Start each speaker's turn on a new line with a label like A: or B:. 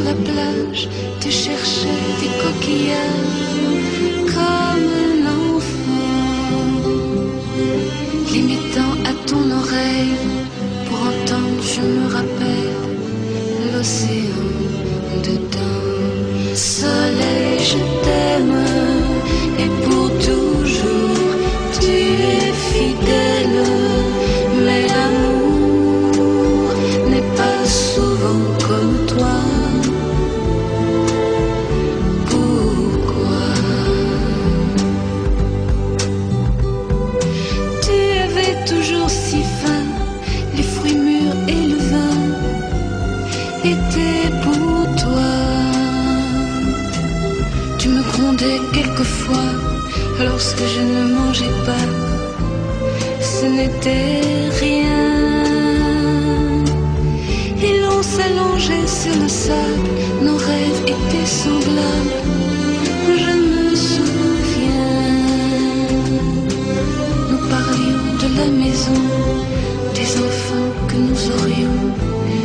A: la plage, te cherchais des coquillages comme un enfant, l'imitant à ton oreille pour entendre, je me rappelle, l'océan dedans. Soleil, je t'aime et pour toujours tu es fidèle, mais l'amour n'est pas souvent comme toi. Pourquoi? Tu avais toujours si faim, les fruits mûrs et le vin étaient pour toi. Tu me grondais quelquefois lorsque je ne mangeais pas, ce n'était rien. Et l'on s'allongeait sur le sable, nos rêves étaient semblables, je me souviens. Nous parlions de la maison, des enfants que nous aurions,